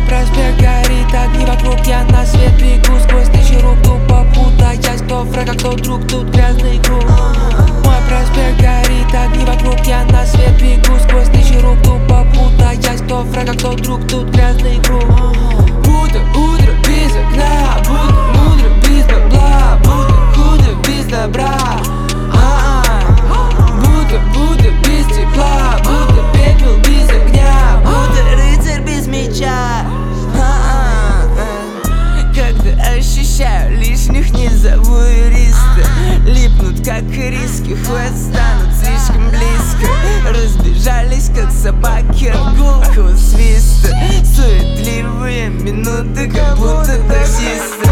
проспект горит, огни вокруг, я на свет бегу. Сквозь тысячи рук тупо путаясь, кто враг, а кто друг, тут грязный круг. Мой проспект горит, огни вокруг, я на свет бегу. Сквозь тысячи рук тупо путаясь, кто враг, а кто друг, тут грязный круг. Будто утро без окна, будто мудро без бабла, будто худо без добра, будто без тепла, будто пепел без огня, будто рыцарь без меча. Когда ощущаю лишних, не зову юриста. Липнут как риски, хвост станут слишком близко. Разбежались как собаки от гулкого свиста. Суетливые минуты, как будто таксисты.